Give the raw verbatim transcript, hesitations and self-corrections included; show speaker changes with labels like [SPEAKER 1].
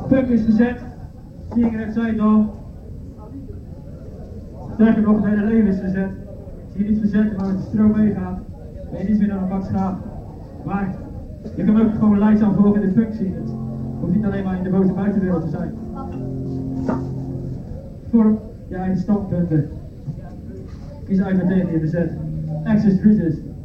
[SPEAKER 1] Puck is verzet. Sigaret zei het al. Sterker nog, het hele leven is verzet. Zie je niet verzetten, maar met de stroom meegaat. Ben je niet meer naar een bak schaap. Maar je kan ook gewoon leidzaam volgen in de punk zien. Het hoeft niet alleen maar in de boze buitenwereld te zijn. Vorm je eigen standpunten. Kies uit wat tegen je verzet. Access resist.